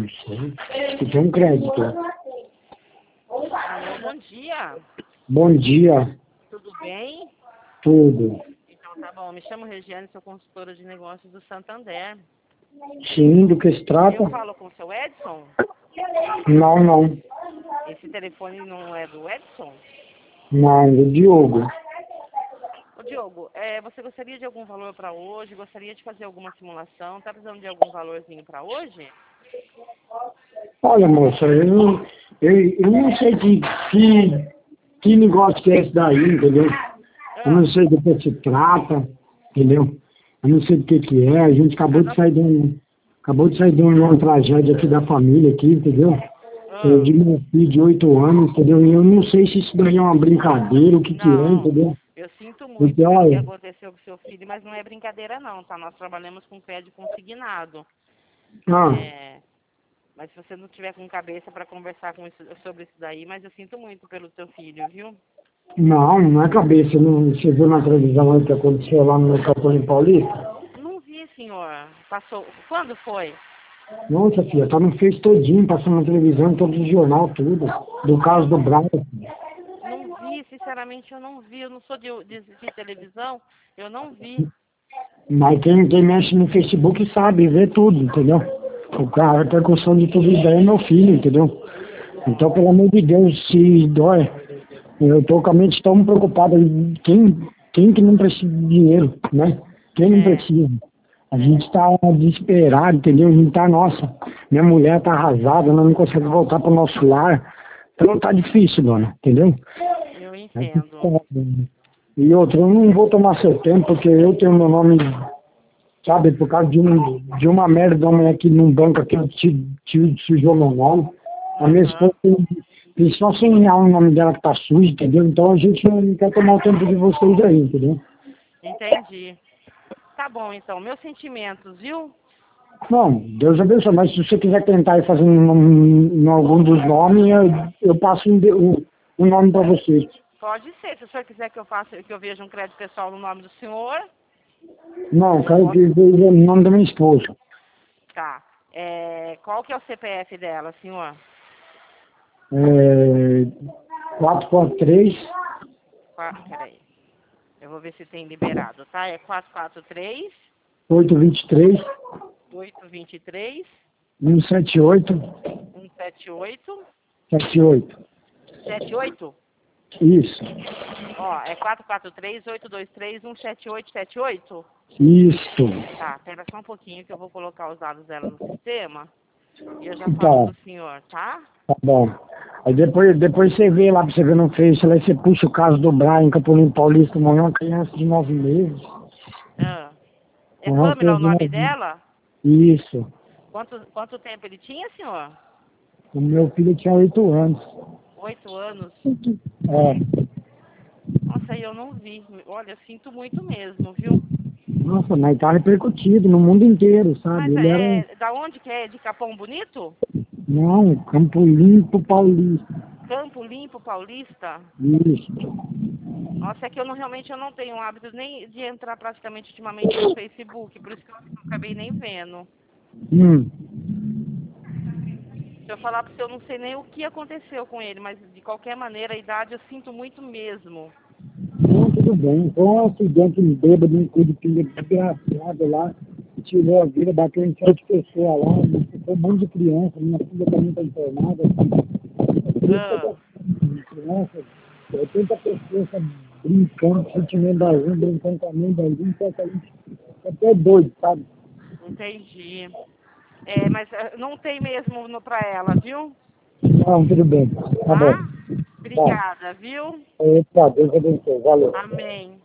Não sei. Que tem um crédito. Alô, bom dia. Bom dia. Tudo bem? Tudo. Então tá bom. Me chamo Regiane, sou consultora de negócios do Santander. Sim, do que se trata? Eu falo com o seu Edson? Não, não. Esse telefone não é do Edson? Não, do Diogo. Ô Diogo, você gostaria de algum valor para hoje? Gostaria de fazer alguma simulação? Tá precisando de algum valorzinho para hoje? Olha, moça, eu não sei que negócio que é esse daí, entendeu? Eu não sei do que se trata, entendeu? Eu não sei do que é. A gente acabou de sair de uma tragédia aqui da família aqui, entendeu? De meu filho de 8 anos, entendeu? E eu não sei se isso daí é uma brincadeira, o que é, entendeu? Eu sinto muito Porque, pelo que olha, aconteceu com seu filho, mas não é brincadeira não, tá? Nós trabalhamos com crédito consignado. Mas se você não tiver com cabeça para conversar sobre isso daí, mas eu sinto muito pelo seu filho, viu? não é cabeça. Não, você viu na televisão aí que aconteceu lá no Mercado Paulista? Não vi, senhor. Passou. Quando foi? Nossa, filha, tá no Face todinho, passando na televisão, em todos os jornal, tudo. Do caso do Brian. Não vi, sinceramente eu não vi. Eu não sou de televisão, eu não vi. Mas quem mexe no Facebook sabe, vê tudo, entendeu? O cara, a repercussão de tudo isso daí é meu filho, entendeu? Então, pelo amor de Deus, se dói, eu tô com a mente tão preocupada. Quem que não precisa de dinheiro, né? Quem não precisa? A gente tá desesperado, entendeu? A gente tá, nossa, minha mulher tá arrasada, ela não consegue voltar pro nosso lar. Então tá difícil, dona, entendeu? Eu entendo. E outra, eu não vou tomar seu tempo, porque eu tenho meu nome, sabe, por causa de uma merda aqui num banco aqui, o tio sujou meu nome. A minha esposa tem só 100 reais no nome dela que tá sujo, entendeu? Então a gente não quer tomar o tempo de vocês aí, entendeu? Entendi. Tá bom, então. Meus sentimentos, viu? Não, Deus abençoe, mas se você quiser tentar ir fazendo em algum dos nomes, eu passo um nome para você. Pode ser. Se o senhor quiser que eu veja um crédito pessoal no nome do senhor. Não, quero que veja o nome da minha esposa. Tá. Qual que é o CPF dela, senhor? 443. Peraí. Eu vou ver se tem liberado, tá? É 443 823. 823 178. 178 78. 78? Isso. Ó, é 443-823-17878? Isso. Tá, espera só um pouquinho que eu vou colocar os dados dela no sistema e eu já falo do senhor, tá? Tá bom. Aí depois você vê lá pra você ver no Face, lá você puxa o caso do Brian, Campolim Paulista, morreu uma criança de 9 meses. É Pamela o nome dela? Isso. Quanto tempo ele tinha, senhor? O meu filho tinha 8 anos. 8 anos? Nossa, eu não vi. Olha, eu sinto muito mesmo, viu? Nossa, mas tá repercutido no mundo inteiro, sabe? Mas Ele da onde que é? De Capão Bonito? Não, Campo Limpo Paulista. Campo Limpo Paulista? Isso. Nossa, é que realmente eu não tenho o hábito nem de entrar praticamente ultimamente no Facebook, por isso que eu acabei nem vendo. Se eu falar pra você, eu não sei nem o que aconteceu com ele, mas de qualquer maneira, a idade eu sinto muito mesmo. Não, tudo bem. Foi um acidente bêbado, um Curitiba desgraçado lá, que tirou a vida, bateu em 7 pessoas lá, ficou um monte de criança, minha filha também está internada. Criança, 80 pessoas brincando, sentimento da um, brincando com a mãe da um, até doido, sabe? Entendi. Mas não tem mesmo pra ela, viu? Não, tudo bem. Tá bom. Obrigada, viu? Deus abençoe. Valeu. Amém.